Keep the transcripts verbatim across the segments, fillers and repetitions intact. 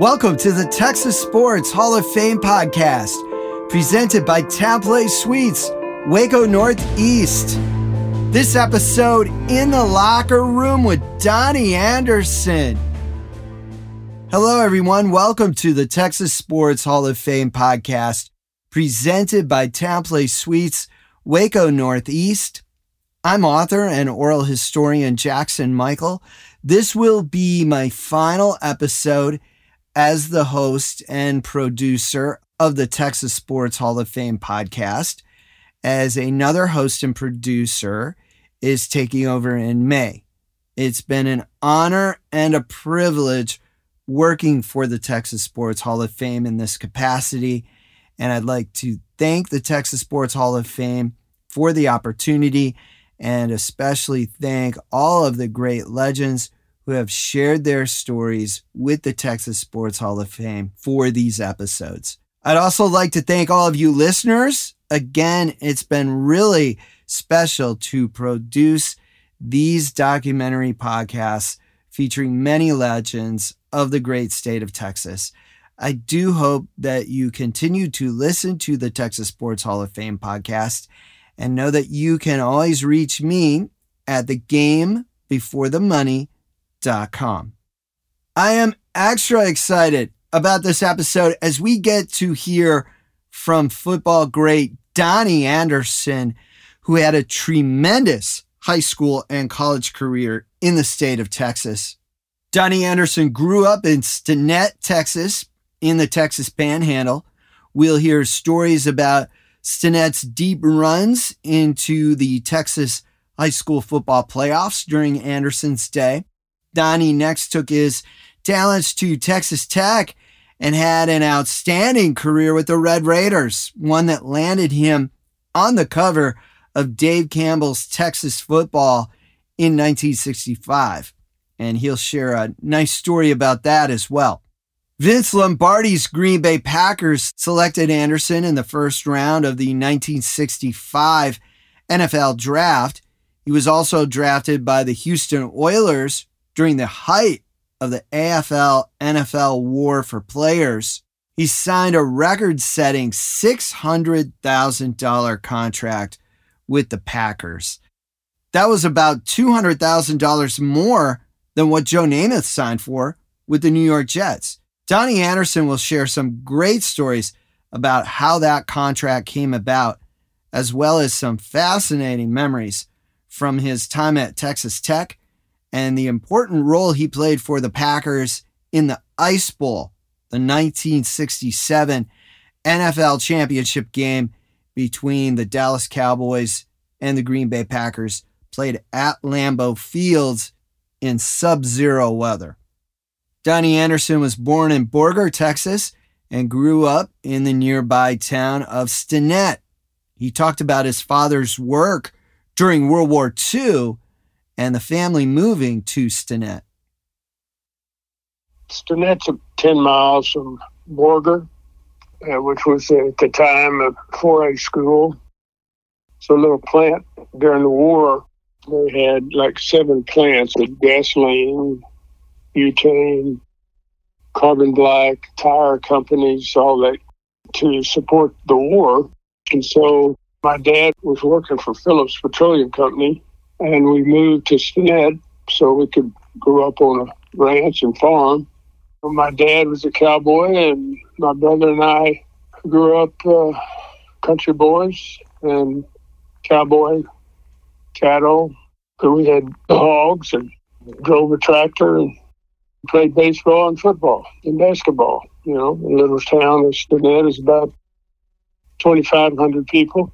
Welcome to the Texas Sports Hall of Fame podcast, presented by Template Suites, Waco Northeast. This episode, In the Locker Room with Donnie Anderson. Hello, everyone. Welcome to the Texas Sports Hall of Fame podcast, presented by Template Suites, Waco Northeast. I'm author and oral historian Jackson Michael. This will be my final episode as the host and producer of the Texas Sports Hall of Fame podcast, as another host and producer is taking over in May. It's been an honor and a privilege working for the Texas Sports Hall of Fame in this capacity, and I'd like to thank the Texas Sports Hall of Fame for the opportunity, and especially thank all of the great legends who have shared their stories with the Texas Sports Hall of Fame for these episodes. I'd also like to thank all of you listeners. Again, it's been really special to produce these documentary podcasts featuring many legends of the great state of Texas. I do hope that you continue to listen to the Texas Sports Hall of Fame podcast and know that you can always reach me at the game before the money dot com. I am extra excited about this episode as we get to hear from football great Donnie Anderson, who had a tremendous high school and college career in the state of Texas. Donnie Anderson grew up in Stinnett, Texas, in the Texas Panhandle. We'll hear stories about Stinnett's deep runs into the Texas high school football playoffs during Anderson's day. Donnie next took his talents to Texas Tech and had an outstanding career with the Red Raiders, one that landed him on the cover of Dave Campbell's Texas Football in nineteen sixty-five. And he'll share a nice story about that as well. Vince Lombardi's Green Bay Packers selected Anderson in the first round of the nineteen sixty-five N F L draft. He was also drafted by the Houston Oilers during the height of the A F L N F L war for players. He signed a record-setting six hundred thousand dollars contract with the Packers. That was about two hundred thousand dollars more than what Joe Namath signed for with the New York Jets. Donnie Anderson will share some great stories about how that contract came about, as well as some fascinating memories from his time at Texas Tech and the important role he played for the Packers in the Ice Bowl, the nineteen sixty-seven N F L championship game between the Dallas Cowboys and the Green Bay Packers, played at Lambeau Fields in sub-zero weather. Donnie Anderson was born in Borger, Texas, and grew up in the nearby town of Stinnett. He talked about his father's work during World War Two and the family moving to Stinnett. Stinnett's ten miles from Borger, uh, which was at the time a four A school. So a little plant during the war, they had like seven plants of gasoline, butane, carbon black, tire companies, all that to support the war. And so my dad was working for Phillips Petroleum Company, and we moved to Stinnett so we could grow up on a ranch and farm. My dad was a cowboy, and my brother and I grew up uh, country boys and cowboy cattle. So we had hogs and drove a tractor and played baseball and football and basketball. You know, a little town of Stinnett is about twenty-five hundred people.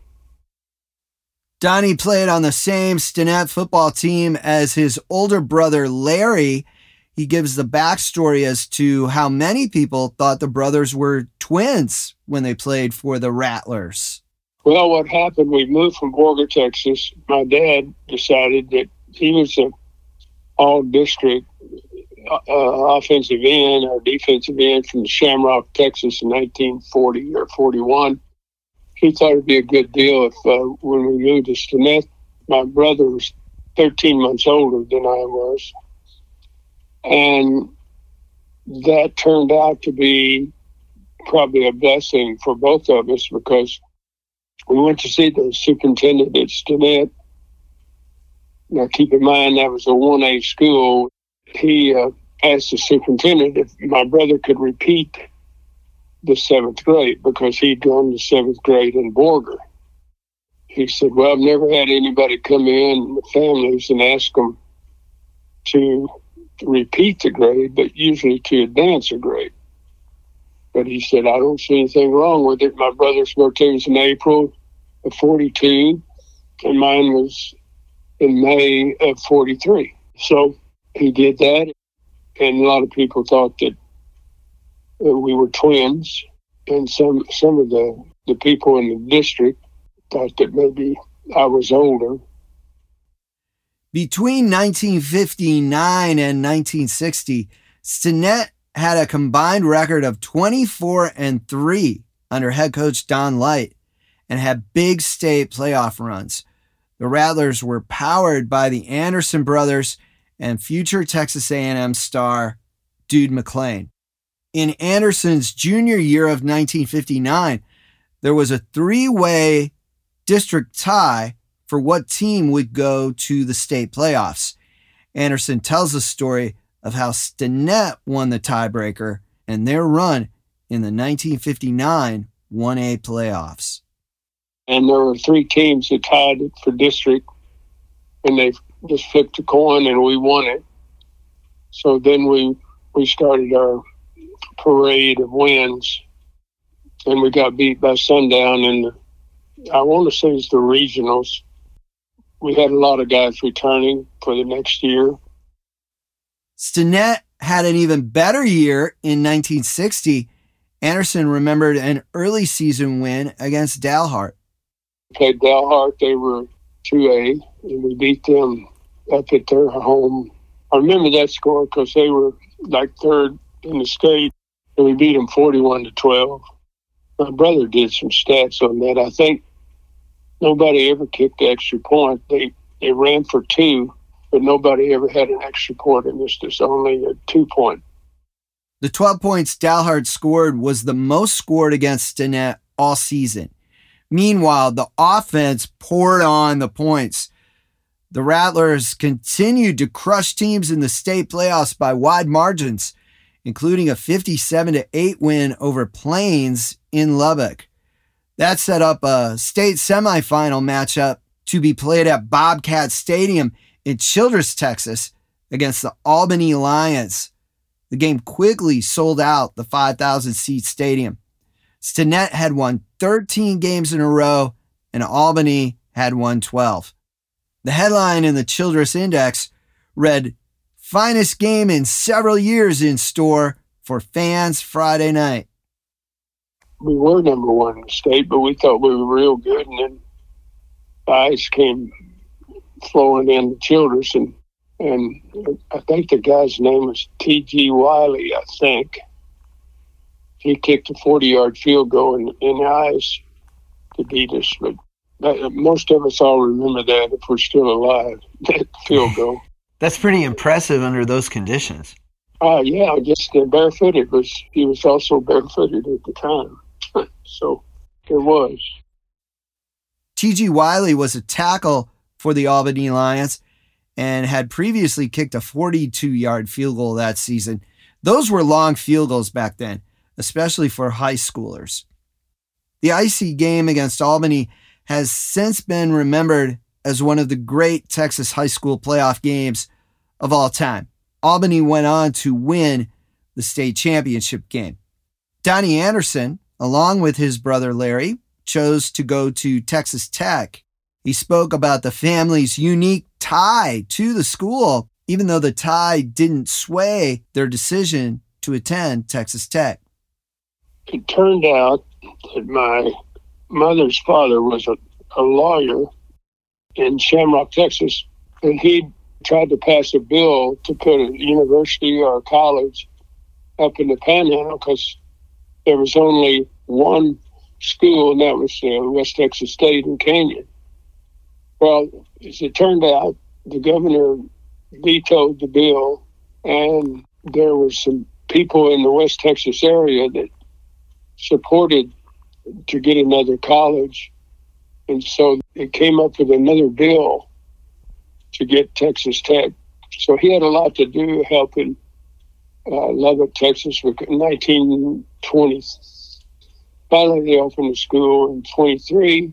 Donnie played on the same Stinnett football team as his older brother, Larry. He gives the backstory as to how many people thought the brothers were twins when they played for the Rattlers. Well, what happened, we moved from Borger, Texas. My dad decided that he was an all-district uh, offensive end or defensive end from Shamrock, Texas in nineteen forty or forty-one. He thought it'd be a good deal if uh, when we moved to Stinnett, my brother was thirteen months older than I was. And that turned out to be probably a blessing for both of us, because we went to see the superintendent at Stinnett. Now, keep in mind, that was a one A school. He uh, asked the superintendent if my brother could repeat the seventh grade, because he'd gone to seventh grade in Borger. He said, well, I've never had anybody come in with families and ask them to repeat the grade, but usually to advance a grade. But he said, I don't see anything wrong with it. My brother's birthday was in April of forty-two, and mine was in May of forty-three. So he did that, and a lot of people thought that uh, we were twins, and some some of the, the people in the district thought that maybe I was older. Between nineteen fifty-nine and nineteen sixty, Stinnett had a combined record of twenty-four and three under head coach Don Light and had big state playoff runs. The Rattlers were powered by the Anderson brothers and future Texas A and M star Dude McClain. In Anderson's junior year of nineteen fifty-nine, there was a three-way district tie for what team would go to the state playoffs. Anderson tells the story of how Stinnett won the tiebreaker and their run in the nineteen fifty-nine one A playoffs. And there were three teams that tied it for district, and they just flipped a coin and we won it. So then we, we started our parade of wins, and we got beat by Sundown in the, I want to say it's the regionals. We had a lot of guys returning for the next year. Stinnett had an even better year in nineteen sixty. Anderson remembered an early season win against Dalhart. We played Dalhart. They were two A, and we beat them up at their home. I remember that score because they were like third in the state, and we beat them forty-one to twelve. My brother did some stats on that. I think nobody ever kicked the extra point. They they ran for two, but nobody ever had an extra point. It was just only a two-point. The twelve points Dalhart scored was the most scored against Stinnett all season. Meanwhile, the offense poured on the points. The Rattlers continued to crush teams in the state playoffs by wide margins, including a fifty-seven to eight win over Plains in Lubbock. That set up a state semifinal matchup to be played at Bobcat Stadium in Childress, Texas, against the Albany Lions. The game quickly sold out the five thousand seat stadium. Stinnett had won thirteen games in a row, and Albany had won twelve. The headline in the Childress Index read, "Finest game in several years in store for fans Friday night." We were number one in the state, but we thought we were real good, and then the ice came flowing in the Childress, and and I think the guy's name was T G Wiley, I think. He kicked a forty-yard field goal in, in the ice to beat us. But that, most of us all remember that if we're still alive, that field goal. That's pretty impressive under those conditions. Uh, yeah, just uh, barefooted. Was, he was also barefooted at the time. So it was. T G Wiley was a tackle for the Albany Lions and had previously kicked a forty-two-yard field goal that season. Those were long field goals back then, especially for high schoolers. The icy game against Albany has since been remembered as one of the great Texas high school playoff games of all time. Albany went on to win the state championship game. Donnie Anderson, along with his brother Larry, chose to go to Texas Tech. He spoke about the family's unique tie to the school, even though the tie didn't sway their decision to attend Texas Tech. It turned out that my mother's father was a, a lawyer in Shamrock, Texas, and he tried to pass a bill to put a university or a college up in the Panhandle because there was only one school, and that was uh, West Texas State in Canyon. Well, as it turned out, the governor vetoed the bill, and there were some people in the West Texas area that supported to get another college. And so it came up with another bill to get Texas Tech. So he had a lot to do helping uh, Lubbock, Texas, in nineteen twenty. Finally, they opened the school in twenty-three,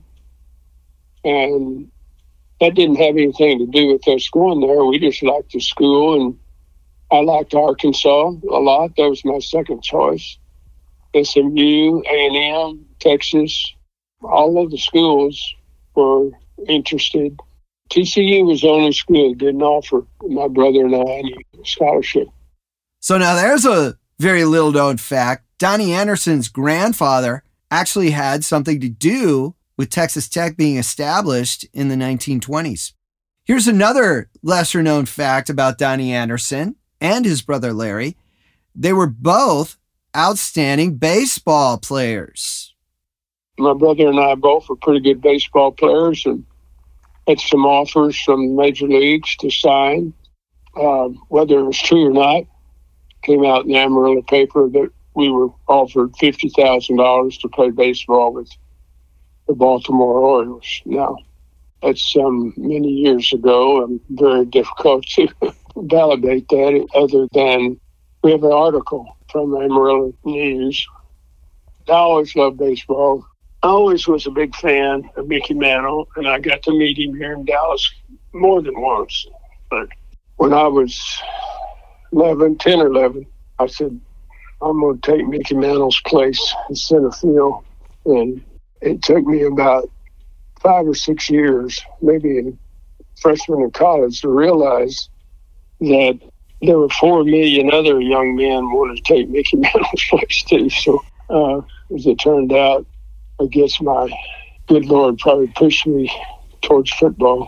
and that didn't have anything to do with us going there. We just liked the school, and I liked Arkansas a lot. That was my second choice. S M U, A and M, Texas, all of the schools were interested. T C U was the only school that didn't offer my brother and I any scholarship. So now there's a very little known fact. Donnie Anderson's grandfather actually had something to do with Texas Tech being established in the nineteen twenties. Here's another lesser known fact about Donnie Anderson and his brother Larry. They were both outstanding baseball players. My brother and I both were pretty good baseball players and had some offers from major leagues to sign. Uh, whether it was true or not, came out in the Amarillo paper that we were offered fifty thousand dollars to play baseball with the Baltimore Orioles. Now, that's um, many years ago and very difficult to validate that other than we have an article from the Amarillo News. I always loved baseball. I always was a big fan of Mickey Mantle, and I got to meet him here in Dallas more than once. But when I was eleven, ten or eleven, I said, I'm going to take Mickey Mantle's place in center field. And it took me about five or six years, maybe in freshman in college, to realize that there were four million other young men wanting to take Mickey Mantle's place too. So uh, as it turned out, I guess my good Lord probably pushed me towards football.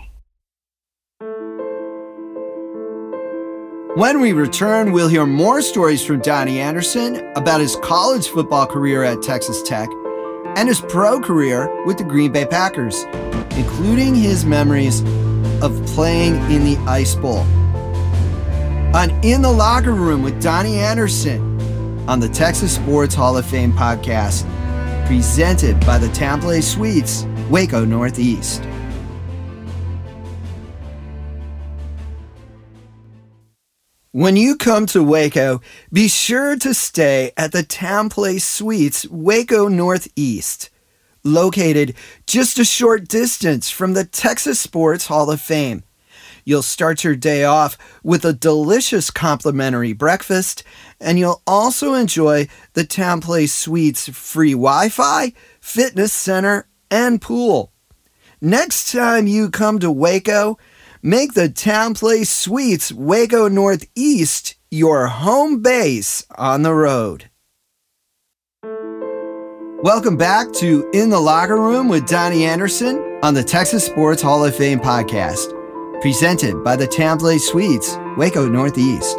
When we return, we'll hear more stories from Donnie Anderson about his college football career at Texas Tech and his pro career with the Green Bay Packers, including his memories of playing in the Ice Bowl. On In the Locker Room with Donnie Anderson on the Texas Sports Hall of Fame podcast, presented by the Temple Suites, Waco Northeast. When you come to Waco, be sure to stay at the Temple Suites, Waco Northeast, located just a short distance from the Texas Sports Hall of Fame. You'll start your day off with a delicious complimentary breakfast, and you'll also enjoy the Temple Suites free Wi-Fi, fitness center, and pool. Next time you come to Waco, make the Temple Suites Waco Northeast your home base on the road. Welcome back to In the Locker Room with Donnie Anderson on the Texas Sports Hall of Fame podcast, presented by the Temple Suites, Waco Northeast.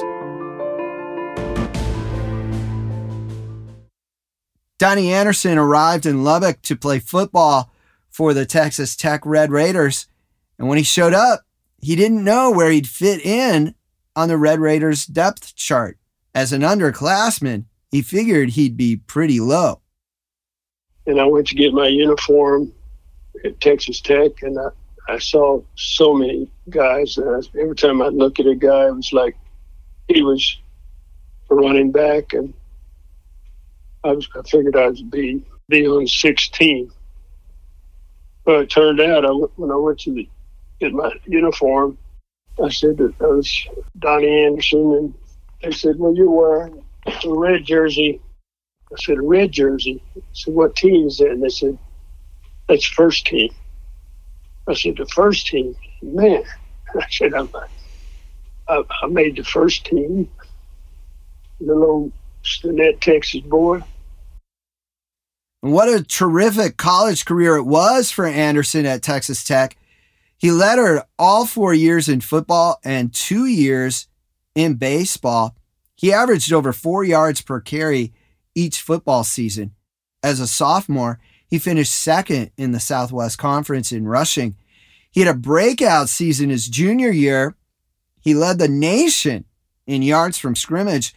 Donnie Anderson arrived in Lubbock to play football for the Texas Tech Red Raiders, and when he showed up, he didn't know where he'd fit in on the Red Raiders depth chart. As an underclassman, he figured he'd be pretty low. And I went to get my uniform at Texas Tech, and I, I saw so many guys. And I, every time I'd look at a guy, it was like he was a running back, and I was I figured I'd be be on sixteen. But it turned out, I, when I went to the get my uniform, I said that I was Donnie Anderson, and they said, well, you're wearing a red jersey. I said, a red jersey? I said, what team is that? And they said, that's first team. I said, the first team? Man. I said, I'm, I, I made the first team. Little Stinnett, Texas boy. What a terrific college career it was for Anderson at Texas Tech. He lettered all four years in football and two years in baseball. He averaged over four yards per carry each football season. As a sophomore, he finished second in the Southwest Conference in rushing. He had a breakout season his junior year. He led the nation in yards from scrimmage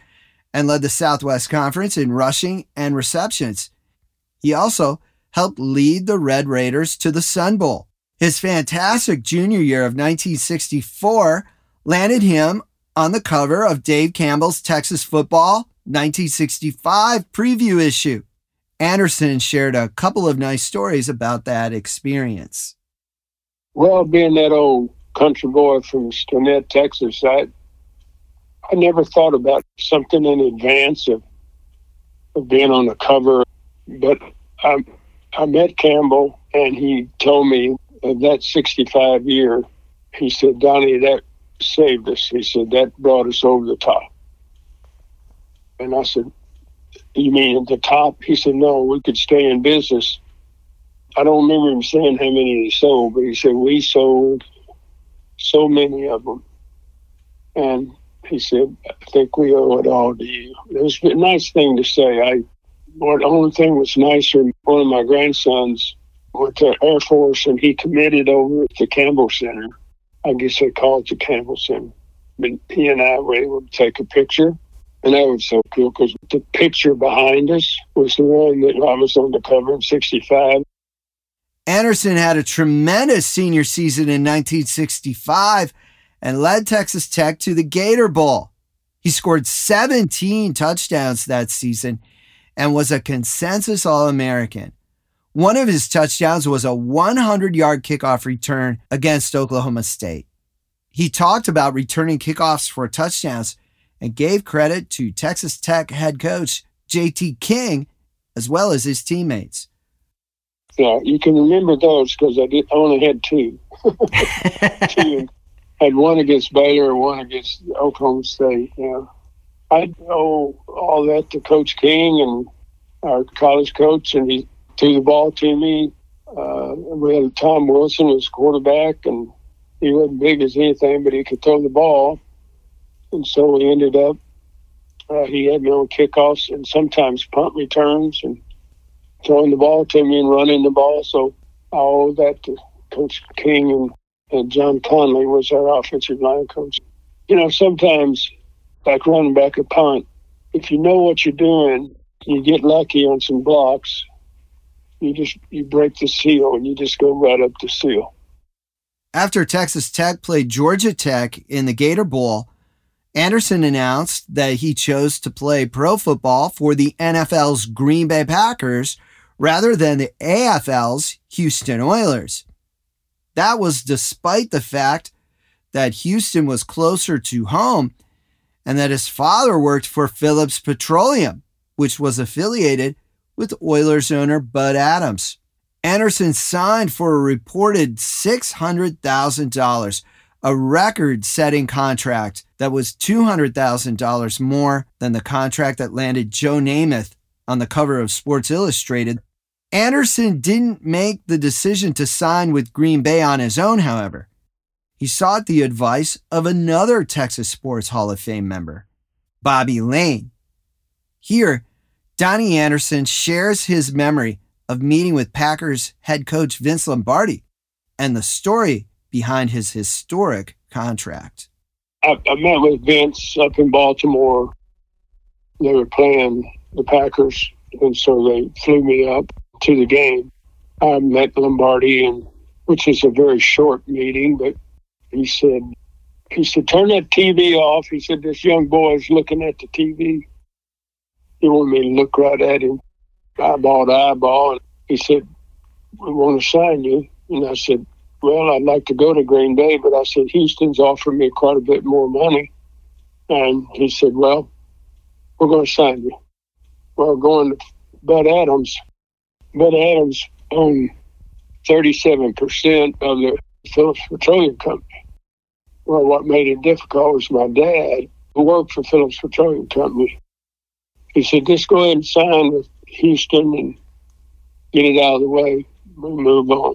and led the Southwest Conference in rushing and receptions. He also helped lead the Red Raiders to the Sun Bowl. His fantastic junior year of nineteen sixty-four landed him on the cover of Dave Campbell's Texas Football nineteen sixty-five preview issue. Anderson shared a couple of nice stories about that experience. Well, being that old country boy from Stinnett, Texas, I I never thought about something in advance of, of being on the cover. But I, I met Campbell, and he told me of that sixty-five year, he said, Donnie, that saved us. He said, that brought us over the top. And I said, you mean at the top? He said, no, we could stay in business. I don't remember him saying how many he sold, but he said, we sold so many of them. And he said, I think we owe it all to you. It was a nice thing to say. I, well, the only thing was nicer, one of my grandsons went to Air Force, and he committed over at the Campbell Center. I guess they call it the Campbell Center. But he and I were able to take a picture, and that was so cool because the picture behind us was the one that I was on the cover in sixty-five. Anderson had a tremendous senior season in nineteen sixty-five and led Texas Tech to the Gator Bowl. He scored seventeen touchdowns that season and was a consensus All-American. One of his touchdowns was a hundred-yard kickoff return against Oklahoma State. He talked about returning kickoffs for touchdowns and gave credit to Texas Tech head coach J T King, as well as his teammates. Yeah, you can remember those because I did I only had two. two. I had one against Baylor and one against Oklahoma State. Yeah, I owe all that to Coach King and our college coach, and he threw the ball to me. Uh, we had Tom Wilson was quarterback, and he wasn't big as anything, but he could throw the ball. And so we ended up, uh, he had me on kickoffs and sometimes punt returns and throwing the ball to me and running the ball. So I owe that to Coach King, and, and John Conley was our offensive line coach. You know, sometimes, like running back a punt, if you know what you're doing, you get lucky on some blocks, you just you break the seal and you just go right up the seal. After Texas Tech played Georgia Tech in the Gator Bowl, Anderson announced that he chose to play pro football for the N F L's Green Bay Packers rather than the A F L's Houston Oilers. That was despite the fact that Houston was closer to home and that his father worked for Phillips Petroleum, which was affiliated with Oilers owner Bud Adams. Anderson signed for a reported six hundred thousand dollars, a record-setting contract that was two hundred thousand dollars more than the contract that landed Joe Namath on the cover of Sports Illustrated. Anderson didn't make the decision to sign with Green Bay on his own, however. He sought the advice of another Texas Sports Hall of Fame member, Bobby Lane. Here, Donnie Anderson shares his memory of meeting with Packers head coach Vince Lombardi and the story behind his historic contract. I, I met with Vince up in Baltimore. They were playing the Packers, and so they flew me up to the game. I met Lombardi, and which is a very short meeting, but he said, he said, turn that T V off. He said, this young boy is looking at the T V. He wanted me to look right at him, eyeball to eyeball. And he said, we want to sign you. And I said, well, I'd like to go to Green Bay, but I said, Houston's offered me quite a bit more money. And he said, well, we're going to sign you. Well, going to Bud Adams. Bud Adams owned thirty-seven percent of the Phillips Petroleum Company. Well, what made it difficult was my dad, who worked for Phillips Petroleum Company. He said, just go ahead and sign with Houston and get it out of the way. We'll move on.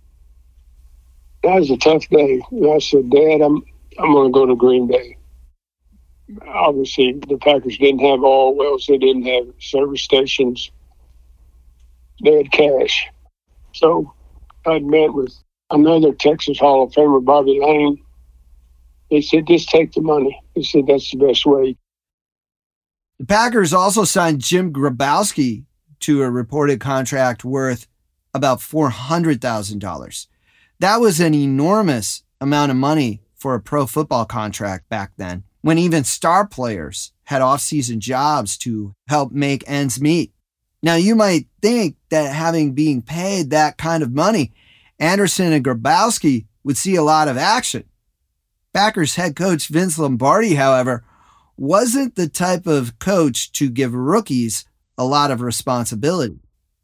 That was a tough day. And I said, Dad, I'm I'm going to go to Green Bay. Obviously, the Packers didn't have oil wells. They didn't have service stations. They had cash. So I'd met with another Texas Hall of Famer, Bobby Lane. He said, just take the money. He said, that's the best way. The Packers also signed Jim Grabowski to a reported contract worth about four hundred thousand dollars. That was an enormous amount of money for a pro football contract back then, when even star players had off-season jobs to help make ends meet. Now, you might think that having being paid that kind of money, Anderson and Grabowski would see a lot of action. Packers head coach Vince Lombardi, however, wasn't the type of coach to give rookies a lot of responsibility.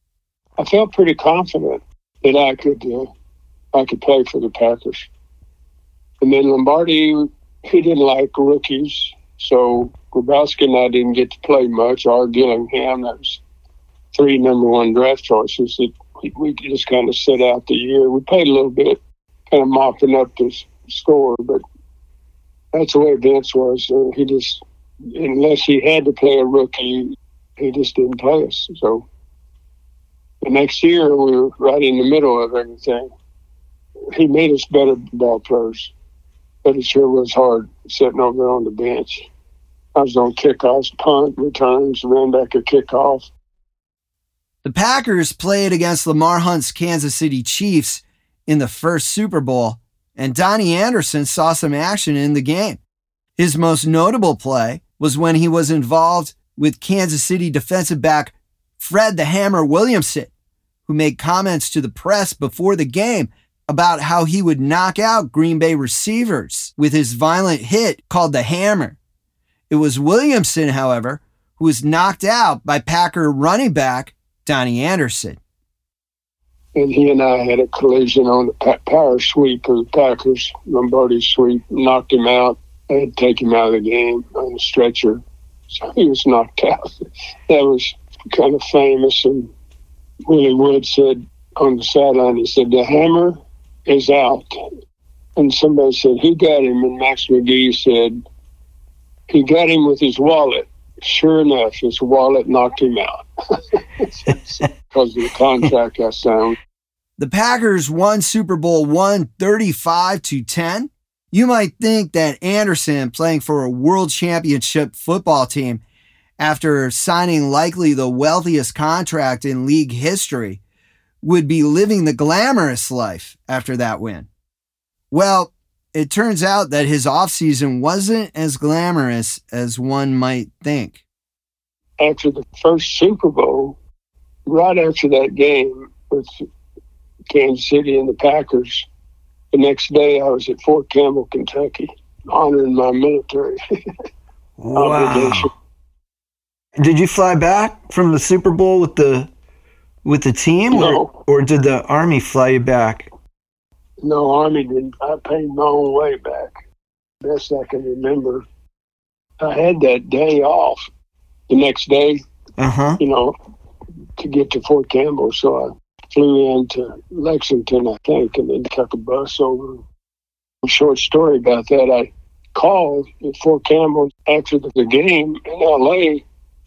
I felt pretty confident that I could uh, I could play for the Packers. And then Lombardi, he didn't like rookies, so Grabowski and I didn't get to play much. Art Gillingham, that was three number one draft choices that we, we just kind of set out the year. We played a little bit, kind of mopping up the score, but that's the way Vince was. Uh, he just, unless he had to play a rookie, he just didn't play us. So the next year, we were right in the middle of everything. He made us better ball players, but it sure was hard sitting over there on the bench. I was on kickoffs, punt, returns, ran back a kickoff. The Packers played against Lamar Hunt's Kansas City Chiefs in the first Super Bowl, and Donnie Anderson saw some action in the game. His most notable play was when he was involved with Kansas City defensive back Fred the Hammer Williamson, who made comments to the press before the game about how he would knock out Green Bay receivers with his violent hit called the Hammer. It was Williamson, however, who was knocked out by Packer running back Donnie Anderson. And he and I had a collision on the power sweep of the Packers. Lombardi sweep, knocked him out. I had to take him out of the game on the stretcher. So he was knocked out. That was kind of famous. And Willie Wood said on the sideline, he said, the Hammer is out. And somebody said, who got him? And Max McGee said, he got him with his wallet. Sure enough, his wallet knocked him out because of the contract I signed. The Packers won Super Bowl one thirty-five to ten. You might think that Anderson, playing for a world championship football team after signing likely the wealthiest contract in league history, would be living the glamorous life after that win. Well, it turns out that his offseason wasn't as glamorous as one might think. After the first Super Bowl, right after that game with Kansas City and the Packers, the next day I was at Fort Campbell, Kentucky, honoring my military obligation. Did you fly back from the Super Bowl with the with the team, no. or, or did the Army fly you back? No, Army didn't. I paid my own way back. Best I can remember. I had that day off the next day, uh-huh. you know, to get to Fort Campbell. So I flew into Lexington, I think, and then took a bus over. A short story about that. I called at Fort Campbell after the game in L A.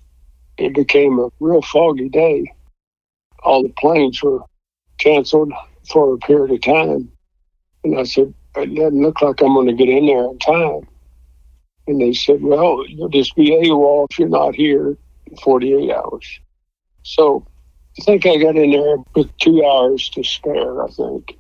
It became a real foggy day. All the planes were canceled for a period of time. And I said, it doesn't look like I'm going to get in there in time. And they said, well, you'll just be AWOL if you're not here in forty-eight hours. So I think I got in there with two hours to spare, I think.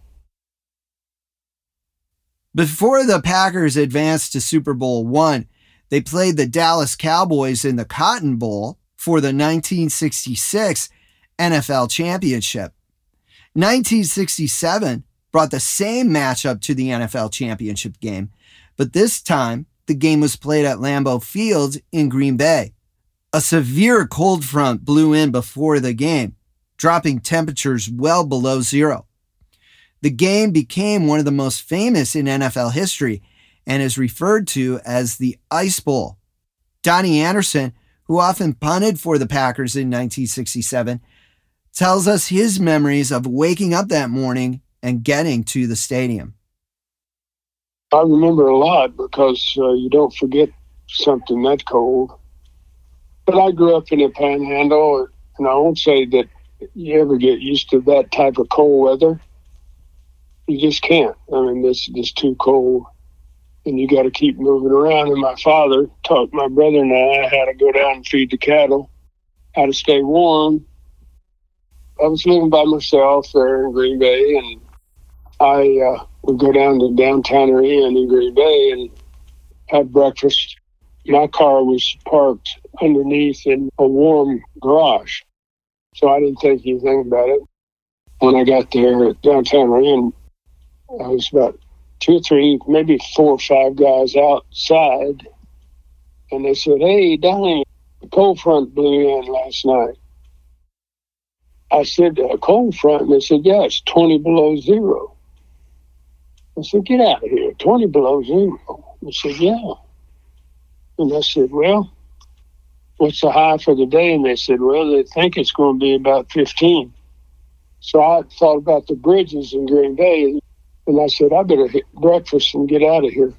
Before the Packers advanced to Super Bowl one, they played the Dallas Cowboys in the Cotton Bowl for the nineteen sixty-six N F L Championship. nineteen sixty-seven brought the same matchup to the N F L Championship game, but this time the game was played at Lambeau Field in Green Bay. A severe cold front blew in before the game, dropping temperatures well below zero. The game became one of the most famous in N F L history and is referred to as the Ice Bowl. Donnie Anderson, who often punted for the Packers in nineteen sixty-seven, tells us his memories of waking up that morning and getting to the stadium. I remember a lot because uh, you don't forget something that cold. But I grew up in the Panhandle, and I won't say that you ever get used to that type of cold weather. You just can't. I mean, it's just too cold. and you got to keep moving around. And my father taught my brother and I how to go down and feed the cattle, how to stay warm. I was living by myself there in Green Bay, and I uh, would go down to downtown inn in Green Bay and have breakfast. My car was parked underneath in a warm garage, so I didn't think anything about it. When I got there at downtown inn, I was about two or three, maybe four or five guys outside, and they said, "Hey, Donnie, the cold front blew in last night." I said, "A cold front?" And they said, "Yeah, it's twenty below zero." I said, "Get out of here, twenty below zero." They said, "Yeah." And I said, "Well, what's the high for the day?" And they said, "Well, they think it's going to be about fifteen." So I thought about the bridges in Green Bay, and I said, "I better hit breakfast and get out of here."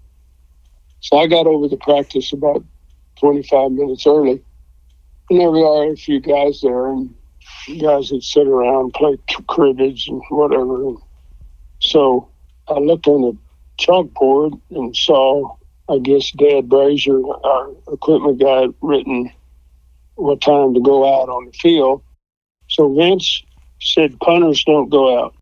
So I got over to practice about twenty-five minutes early. And there we are, a few guys there, and guys that sit around, play cribbage and whatever. So I looked on the chalkboard and saw, I guess, Dad Brazier, our equipment guy, written what time to go out on the field. So Vince said, "Punters don't go out."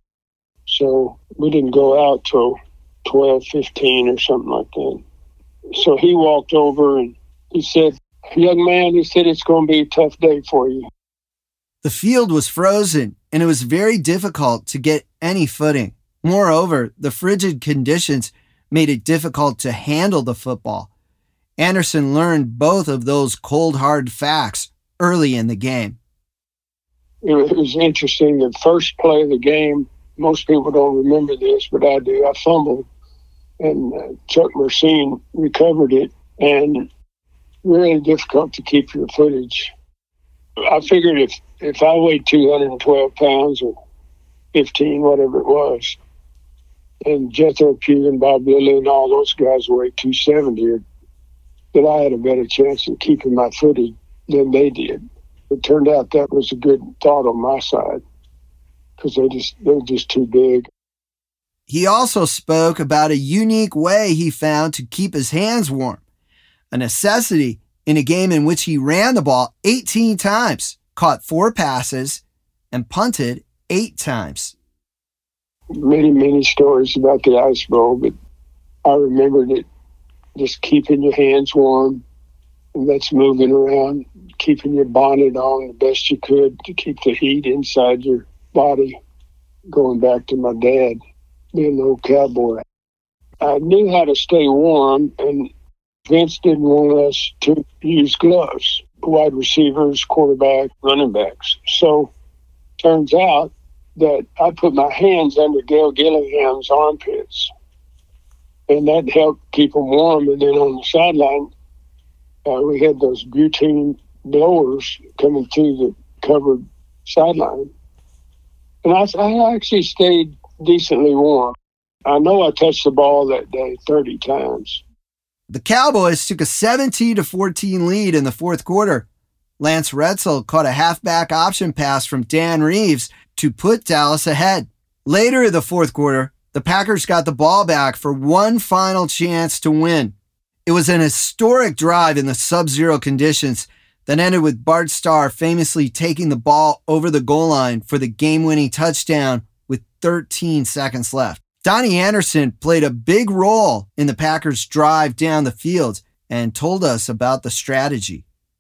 So we didn't go out till twelve fifteen or something like that. So he walked over and he said, "Young man," he said, "it's going to be a tough day for you." The field was frozen, and it was very difficult to get any footing. Moreover, the frigid conditions made it difficult to handle the football. Anderson learned both of those cold, hard facts early in the game. It was interesting. The first play of the game, most people don't remember this, but I do. I fumbled, and uh, Chuck Mercine recovered it, and really difficult to keep your footage. I figured if, if I weighed two hundred twelve pounds or fifteen, whatever it was, and Jethro Pugh and Bob Lilly and all those guys weighed two seventy, that I had a better chance of keeping my footage than they did. It turned out that was a good thought on my side, because they just they were just too big. He also spoke about a unique way he found to keep his hands warm, a necessity in a game in which he ran the ball eighteen times, caught four passes, and punted eight times. Many, many stories about the Ice Bowl, but I remembered it just keeping your hands warm, and that's moving around, keeping your bonnet on the best you could to keep the heat inside your body. Going back to my dad, being an old cowboy, I knew how to stay warm, and Vince didn't want us to use gloves, wide receivers, quarterback, running backs. So turns out that I put my hands under Gail Gillingham's armpits, and that helped keep them warm. And then on the sideline, uh, we had those butane blowers coming through the covered sideline. And I, I actually stayed decently warm. I know I touched the ball that day thirty times. The Cowboys took a seventeen to fourteen lead in the fourth quarter. Lance Retzel caught a halfback option pass from Dan Reeves to put Dallas ahead. Later in the fourth quarter, the Packers got the ball back for one final chance to win. It was an historic drive in the sub-zero conditions that ended with Bart Starr famously taking the ball over the goal line for the game-winning touchdown with thirteen seconds left. Donnie Anderson played a big role in the Packers' drive down the field and told us about the strategy.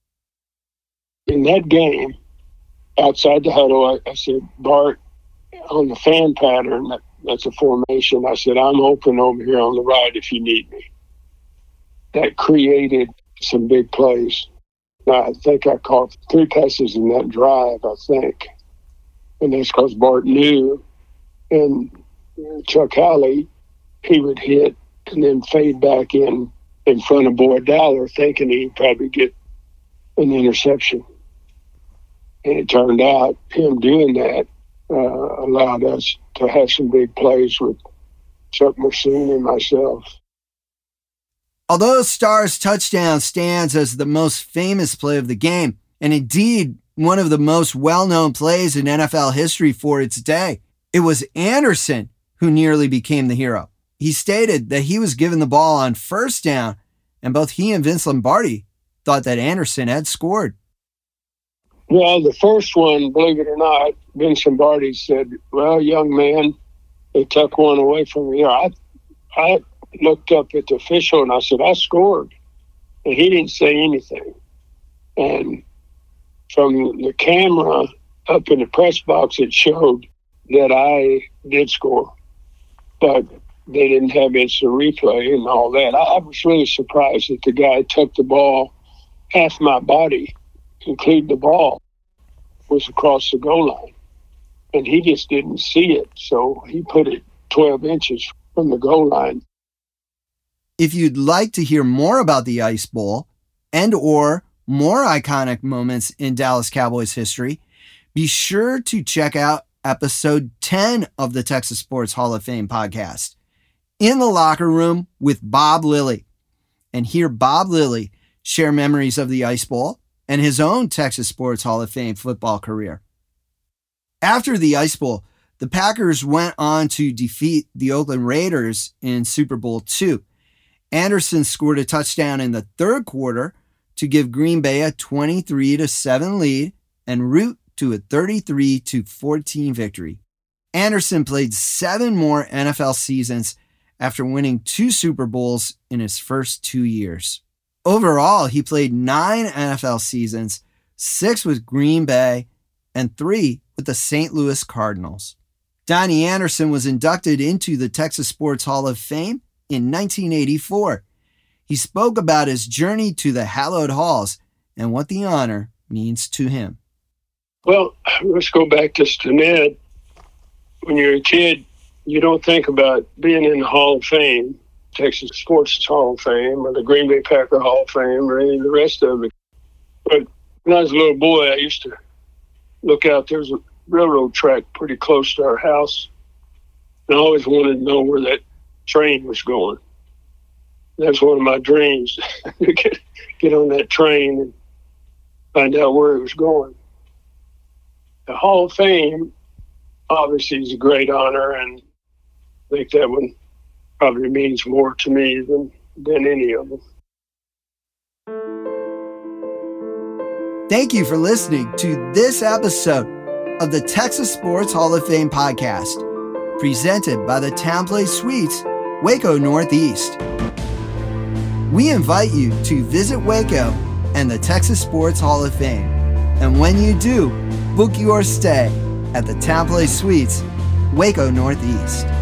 In that game, outside the huddle, I, I said, "Bart, on the fan pattern, that, that's a formation." I said, "I'm open over here on the right if you need me." That created some big plays. I think I caught three passes in that drive, I think. And that's because Bart knew. And Chuck Howley, he would hit and then fade back in in front of Boyd Dowler, thinking he'd probably get an interception. And it turned out him doing that uh, allowed us to have some big plays with Chuck Mercine and myself. Although Starr's touchdown stands as the most famous play of the game, and indeed one of the most well-known plays in N F L history for its day, it was Anderson who nearly became the hero. He stated that he was given the ball on first down, and both he and Vince Lombardi thought that Anderson had scored. Well, the first one, believe it or not, Vince Lombardi said, well, young man, they took one away from me. I, I looked up at the official and I said, I scored. And he didn't say anything. And from the camera up in the press box, it showed that I did score. But they didn't have instant replay and all that. I, I was really surprised that the guy took the ball, half my body, including the ball, was across the goal line. And he just didn't see it. So he put it twelve inches from the goal line. If you'd like to hear more about the Ice Bowl and or more iconic moments in Dallas Cowboys history, be sure to check out episode ten of the Texas Sports Hall of Fame podcast, In the Locker Room with Bob Lilly, and hear Bob Lilly share memories of the Ice Bowl and his own Texas Sports Hall of Fame football career. After the Ice Bowl, the Packers went on to defeat the Oakland Raiders in Super Bowl two. Anderson scored a touchdown in the third quarter to give Green Bay a twenty-three to seven lead en route to a thirty-three to fourteen victory. Anderson played seven more N F L seasons after winning two Super Bowls in his first two years. Overall, he played nine N F L seasons, six with Green Bay, and three with the Saint Louis Cardinals. Donnie Anderson was inducted into the Texas Sports Hall of Fame in nineteen eighty-four. He spoke about his journey to the hallowed halls and what the honor means to him. Well, let's go back just to Ned. When you're a kid, you don't think about being in the Hall of Fame, Texas Sports Hall of Fame, or the Green Bay Packer Hall of Fame, or any of the rest of it. But when I was a little boy, I used to look out. There was a railroad track pretty close to our house, and I always wanted to know where that train was going. That's one of my dreams, to get, get on that train and find out where it was going. The Hall of Fame obviously is a great honor, and I think that one probably means more to me than, than any of them. Thank you for listening to this episode of the Texas Sports Hall of Fame podcast, presented by the TownePlace Suites, Waco Northeast. We invite you to visit Waco and the Texas Sports Hall of Fame. And when you do, book your stay at the TownePlace Suites, Waco Northeast.